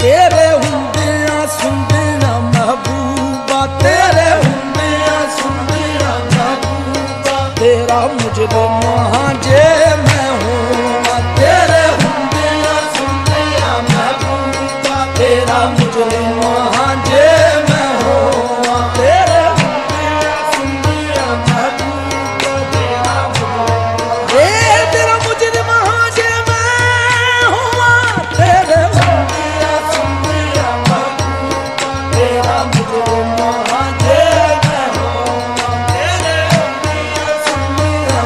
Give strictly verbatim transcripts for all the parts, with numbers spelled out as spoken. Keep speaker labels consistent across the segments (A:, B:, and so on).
A: तेरे हुंदियां सुंदियां महबूबा, तेरे हुंदियां सुंदियां महबूबा, तेरा मुजरिम हाँ जे मैं हूँ। तेरे हुंदियां सुंदियां महबूबा, तेरा मुजरिम हाँ जे मैं हूँ। तेरे हुंदियां सुंदियां महबूबा, तेरा मुजरिम ए तेरा मुजरिम हाँ जे मैं हूँ। तेरे हुंदियां सुंदियां महबूबा, तेरा मुजरिम हाँ जे मैं हूँ। तेरे हुंदियां सुंदियां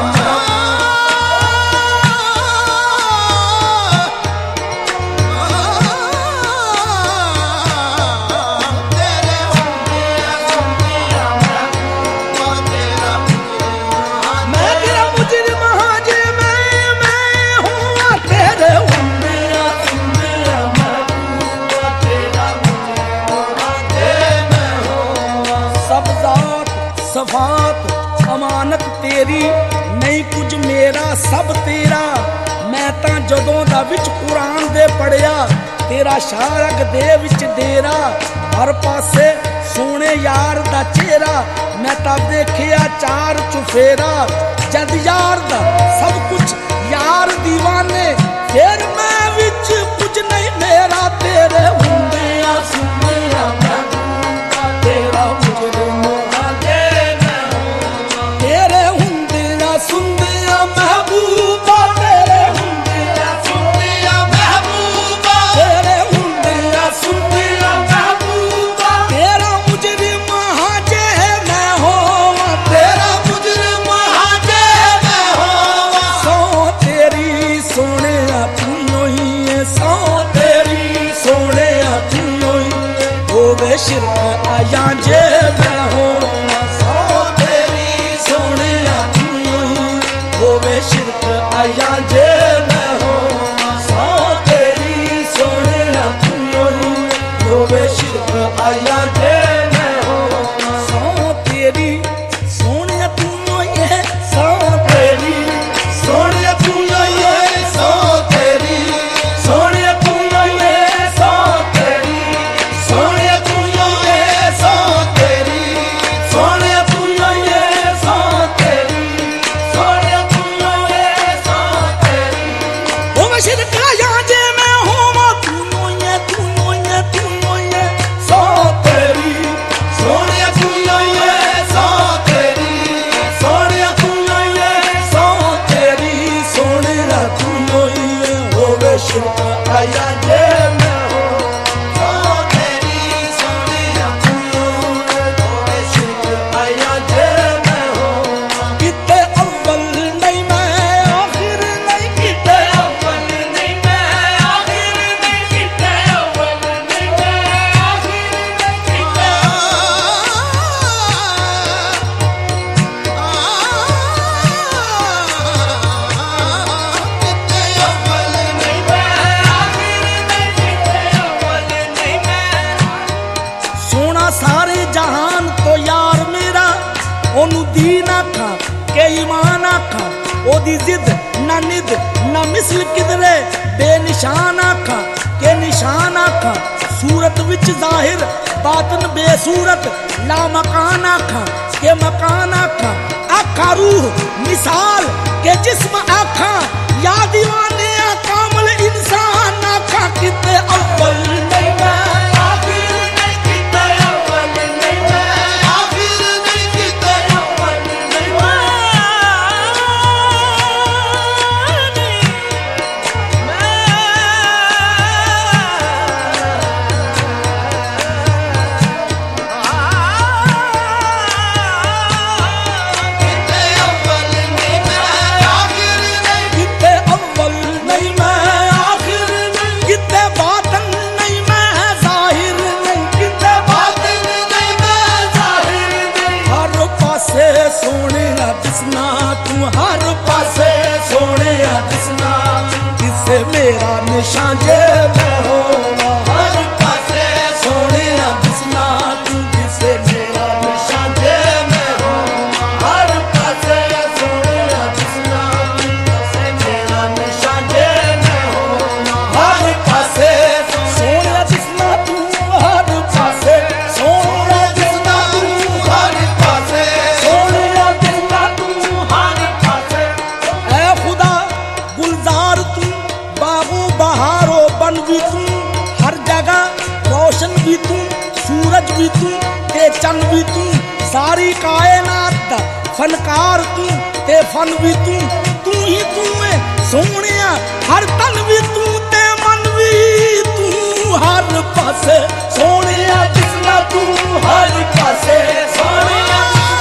A: मैं तेरा मुजरिम हाँ जे मैं मैं हूँ। तेरे हुंदियां सुंदियां महबूबा, तेरा मुजरिम हाँ जे मैं हूँ। सब ज़ात सफ़ात अमानत तेरी, नहीं कुछ मेरा सब तेरा। मैं तां जदों दा विच कुरान दे पढ़िया, तेरा शारग दे विच डेरा। हर पासे सोने यार दा चेहरा, मैं तां देखिया चार चुफेरा। जद यार दा सब कुछ यार दीवाने, फिर मैं विच कुछ नहीं मेरा। तेरे हुंदियां सुंदियां महबूबा, तेरा मुजरिम हाँ जे मैं हूँ। तेरे हुंदियां सुंदियां महबूबा, तेरे हुंदियां सुंदियां महबूबा, तेरे हुंदियां सुंदियां महबूबा, तेरा मुजरिम हाँ जे मैं हूँ। तेरा मुजरिम हाँ जे मैं हूँ। सौ तेरी सोने तू ही है, सौ तेरी सोने तू ही है। होवे शिरक आया जे मैं हूँ। सौ तेरी सोने तू ही, होवे शिरक आया जे मैं हूँ। सौ तेरी सोने तू ही, होवे शिरक आया जे मैं हूँ। सौ तेरी सोने तू ही है, सौ तेरी सोने तू ही है। सौ तेरी सोने तू ही है, सौ तेरी सोने तू ही है। सौ तेरी सोने तू ही है, सौ तेरी सोने तू ही है। सौ तेरी वो मैं शिरक आया जे मैं हूँ। तू ही है, तू ही है, तू ही है। सौ तेरी सोने तू ही है, सौ तेरी सोने तू ही है। सौ तेरी सोने तू ही है, होवे शिरक आया जे मैं हूँ। सौ तेरी सोने तू ही है, होवे शिरक आया जे मैं हूँ। किते अव्वल नहीं मैं आखिर नहीं, किते अव्वल नहीं मैं आखिर नहीं, किते अव्वल नहीं मैं आखिर नहीं, किते अव्वल नहीं मैं आखिर नहीं, किते अव्वल नहीं मैं। सोना सारे जहान तो यार मेरा, ओनू दीन आखां के ईमान आखां। ओदी जिद ना निद ना मिसल किधरे, बेनिशान आखां के निशान आखां। सूरत विच जाहिर बातन बेसूरत, ला मकान आखां के मकान आखां। आखा रूह मिसाल के जिस्म आखां, या दीवाने आ कामल इंसान आखां। किते अव्वल नहीं मैं आखिर नहीं, किते अव्वल नहीं मैं आखिर नहीं, किते अव्वल नहीं मैं। निशान जे मैं होवा हर पासे सोने दिसना तू जिसे मेरा निशान जे मैं होवा हर पासे सोने दिसना तू जिसे मेरा निशान जे मैं होवा हर पासे सोने दिसना भी तू ते चन भी तू, सारी कायनात दा फनकार तू ते फन भी तू, तू ही तू है सोहणिया, हर तन भी तू ते मन भी तू, हर पासे सोहणिया दिसना तू, हर पासे सोहणिया।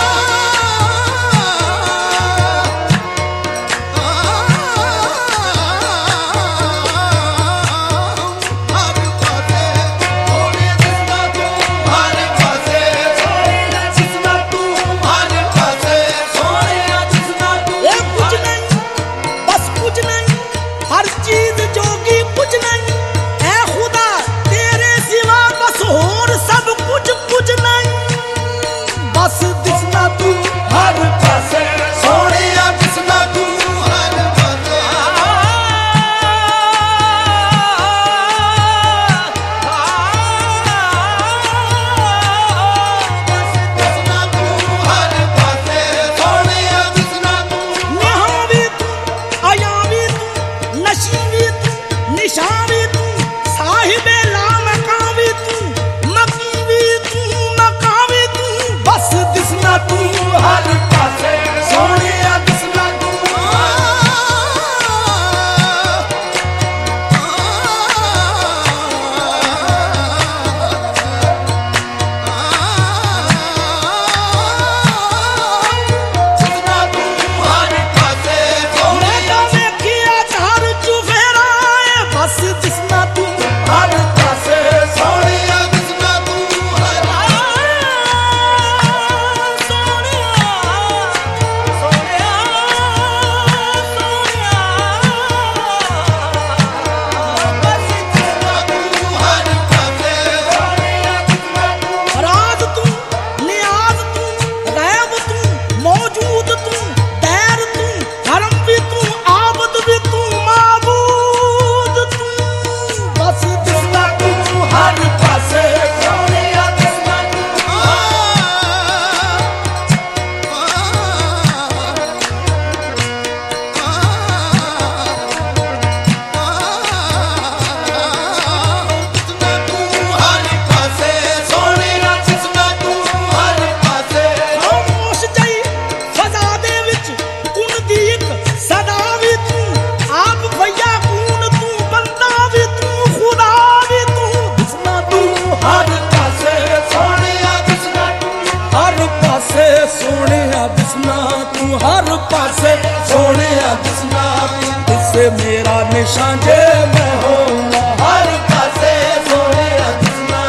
A: मेरा निशान जे मैं होऊंगा, हर पासे सोहणिया दिसना,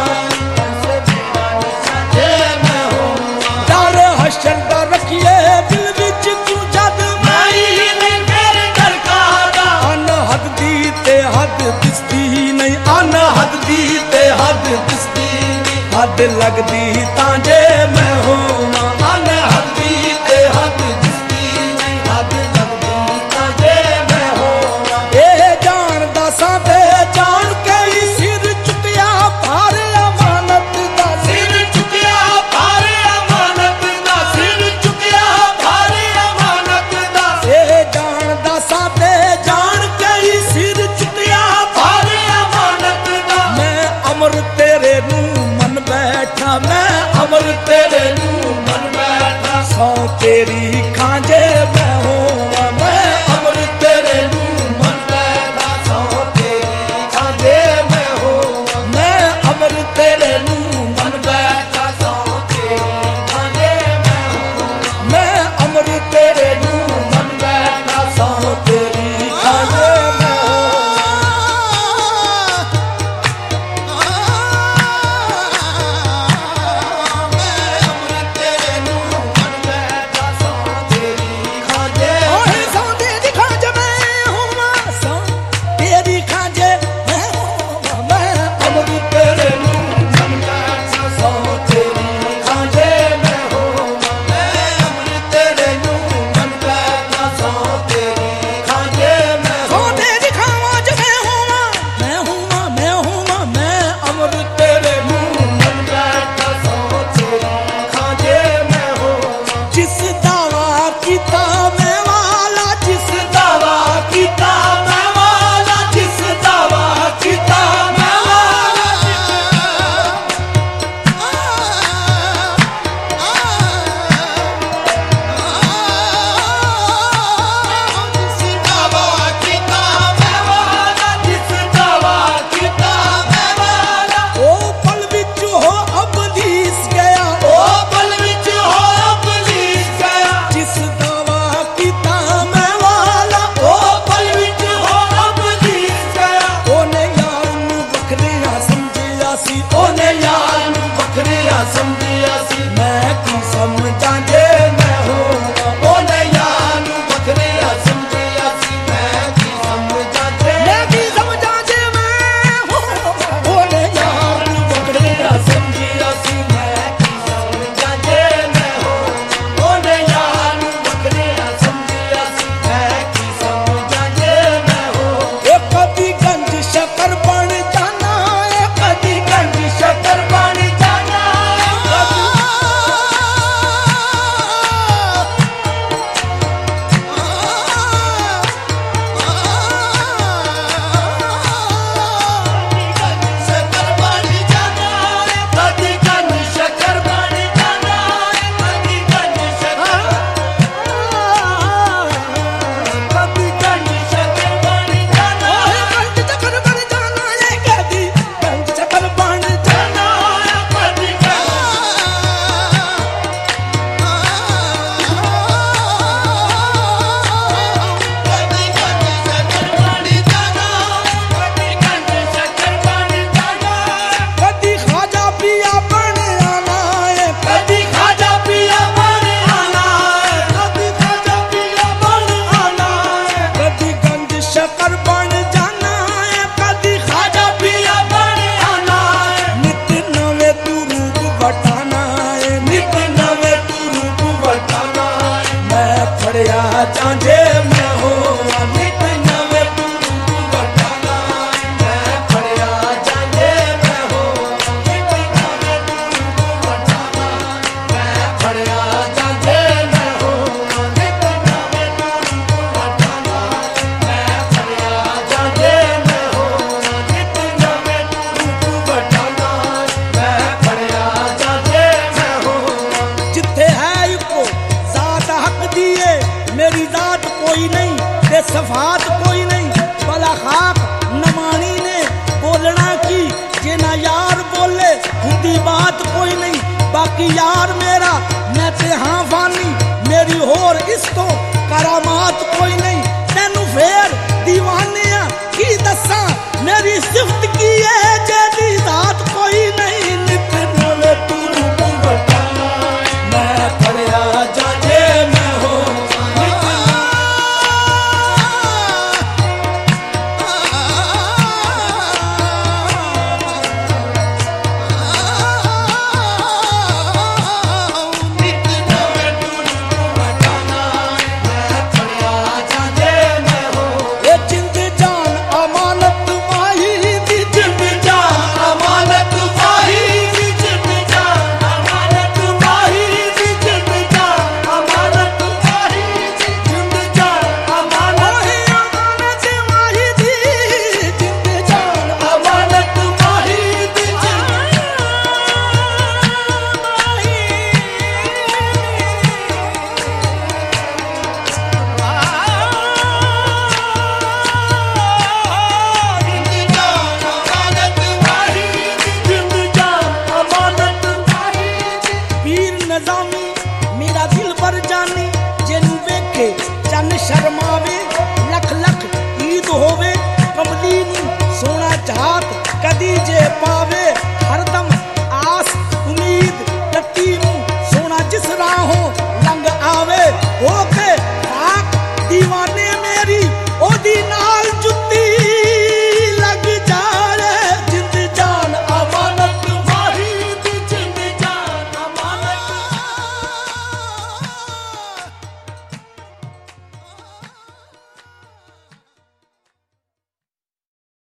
A: मेरा निशान जे मैं होऊंगा। डर हशन दा रखिए दिल विच तू जद मैं मेरे डर का अनहद दी ते हद दिसदी नहीं, अनहद दी ते हद दिसदी नहीं, हद लगदी तां जे मैं होवां, अनहद दी ते हद दिसदी नहीं, हद लगदी तां जे मैं होवां। ए जानदा सां ते जान के ही सिर चुकिया भार अमानत दा, सिर चुकिया भार अमानत दा, सिर चुकिया भार अमानत दा। ए जानदा सां ते जान के ही सिर चुकिया भार अमानत दा। मैं अमर तेरे नू मन बैठा, मैं अमर तेरे नू मन बैठा, सौ तेरी खांजे मैं होवां, मैं अमर तेरे नू मन बैठा, सौ तेरी खांजे मैं होवां। मैं अमर तेरे नू मन बैठा, सौ तेरी खांजे मैं होवां। मैं अमर तेरे नू मन बैठा, सौ तेरी खांजे मैं होवां। जांजे मैं हो नित नवे टूटू बटाना मैं फड़िया जांजे मैं हो नित नवे टूटू बटाना मैं फड़िया जांजे मैं हो नित नवे टूटू बटाना मैं फड़िया जांजे मैं हो नित नवे टूटू बटाना मैं फड़िया जांजे मैं हो। जिथे है इको जात हक दिए मेरी जात कोई नहीं ते सफात कोई नहीं भला खाक नमानी ने बोलना की जे ना यार बोले हुंदी बात कोई नहीं बाकी यार मेरा मैं ते हाँ फानी मेरी होर इस तो करामात कोई नहीं तैनू फेर दीवानिया की दसा मेरी सिफ्त की है जेदी जात कोई नहीं नित नवे टूटू बटाना मैं फड़िया जांजे मैं हो मेरा दिल भर जानी जेनू वेखे चन शर्मावे लख लख ईद होवे कमली नू सोना चाहत कदी जे पावे हरदम